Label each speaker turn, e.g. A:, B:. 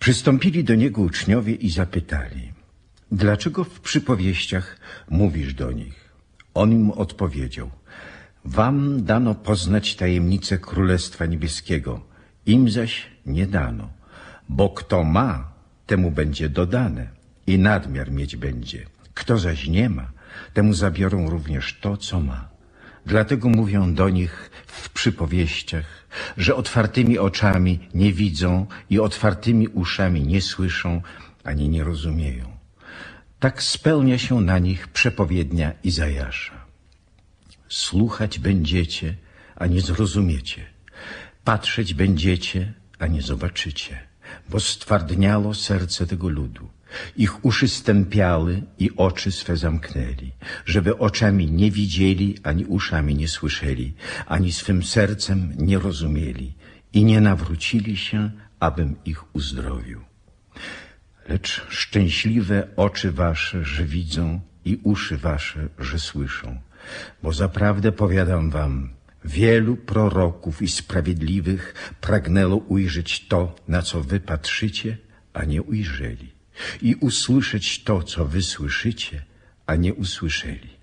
A: Przystąpili do niego uczniowie i zapytali: dlaczego w przypowieściach mówisz do nich? On im odpowiedział: wam dano poznać tajemnicę Królestwa Niebieskiego, im zaś nie dano. Bo kto ma, temu będzie dodane i nadmiar mieć będzie. Kto zaś nie ma, temu zabiorą również to, co ma. Dlatego mówią do nich w przypowieściach, że otwartymi oczami nie widzą i otwartymi uszami nie słyszą, ani nie rozumieją. Tak spełnia się na nich przepowiednia Izajasza. Słuchać będziecie, a nie zrozumiecie. Patrzeć będziecie, a nie zobaczycie. Bo stwardniało serce tego ludu. Ich uszy stępiały i oczy swe zamknęli, żeby oczami nie widzieli, ani uszami nie słyszeli, ani swym sercem nie rozumieli i nie nawrócili się, abym ich uzdrowił. Lecz szczęśliwe oczy wasze, że widzą, i uszy wasze, że słyszą. Bo zaprawdę powiadam wam, wielu proroków i sprawiedliwych pragnęło ujrzeć to, na co wy patrzycie, a nie ujrzeli, i usłyszeć to, co wy słyszycie, a nie usłyszeli.